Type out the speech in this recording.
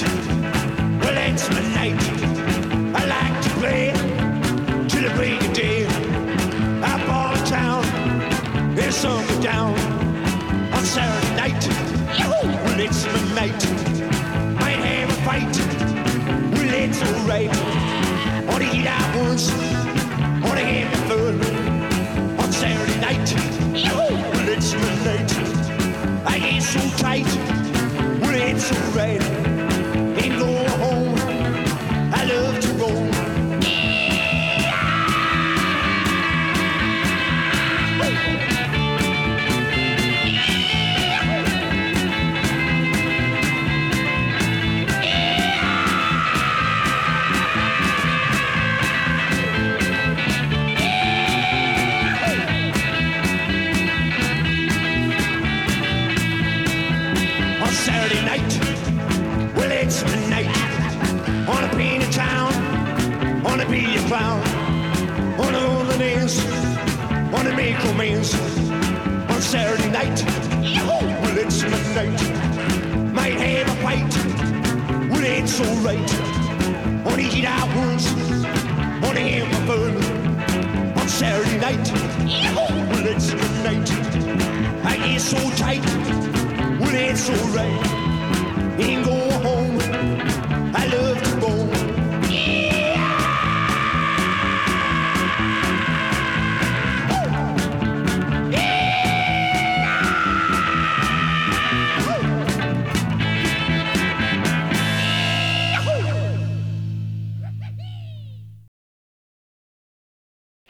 well it's midnight. I like to play till the break of day. Up all town, there's something down on Saturday night. Well it's midnight. Might have a fight. Well it's alright. Wanna eat out once, wanna have the fun on Saturday night. Well it's midnight. I get so tight. Well it's alright. Ain't going home. I love to roam. Saturday night, well it's midnight. Wanna be in town, wanna be a clown, wanna go to the dance, wanna make romance. On Saturday night, well it's midnight. Might have a fight, well it's alright. Wanna eat out once, wanna have my fun. On Saturday night, well it's midnight. I get so tight. Well, it's alright. Ain't going